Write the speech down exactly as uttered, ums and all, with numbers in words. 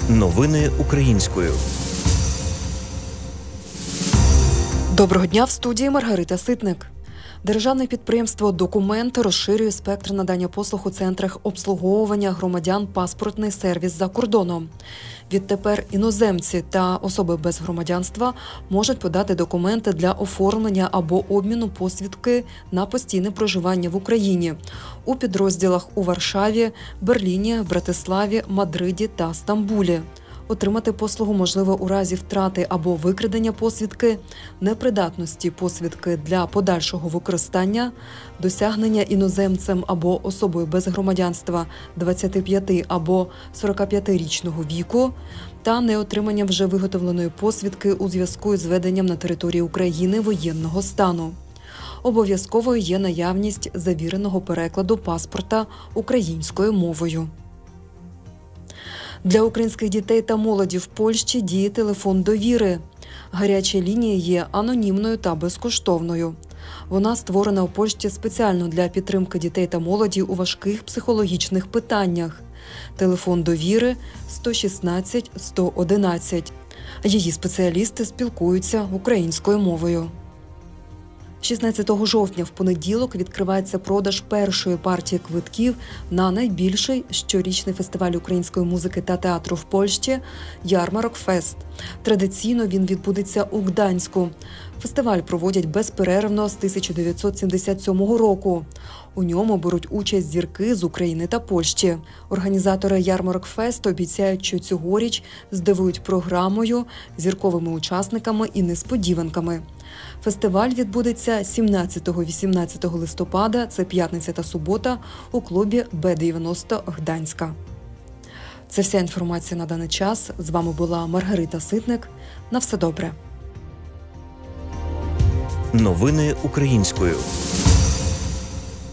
Новини українською. Доброго дня, в студії Маргарита Ситник. Державне підприємство «Документ» розширює спектр надання послуг у центрах обслуговування громадян паспортний сервіс за кордоном. Відтепер іноземці та особи без громадянства можуть подати документи для оформлення або обміну посвідки на постійне проживання в Україні у підрозділах у Варшаві, Берліні, Братиславі, Мадриді та Стамбулі. Отримати послугу можливо у разі втрати або викрадення посвідки, непридатності посвідки для подальшого використання, досягнення іноземцем або особою без громадянства двадцятип'яти або сорокап'ятирічного віку та неотримання вже виготовленої посвідки у зв'язку з введенням на території України воєнного стану. Обов'язковою є наявність завіреного перекладу паспорта українською мовою. Для українських дітей та молоді в Польщі діє телефон довіри. Гаряча лінія є анонімною та безкоштовною. Вона створена у Польщі спеціально для підтримки дітей та молоді у важких психологічних питаннях. Телефон довіри сто шістнадцять сто одинадцять. Її спеціалісти спілкуються українською мовою. шістнадцятого жовтня в понеділок відкривається продаж першої партії квитків на найбільший щорічний фестиваль української музики та театру в Польщі «Ярмарок Фест». Традиційно він відбудеться у Гданську. Фестиваль проводять безперервно з тисяча дев'ятсот сімдесят сьомого року. У ньому беруть участь зірки з України та Польщі. Організатори «Ярмарок Фест» обіцяють, що цьогоріч здивують програмою, зірковими учасниками і несподіванками. Фестиваль відбудеться сімнадцятого-вісімнадцятого листопада, це п'ятниця та субота, у клубі Б дев'яносто Гданська. Це вся інформація на даний час. З вами була Маргарита Ситник. На все добре. Новини українською.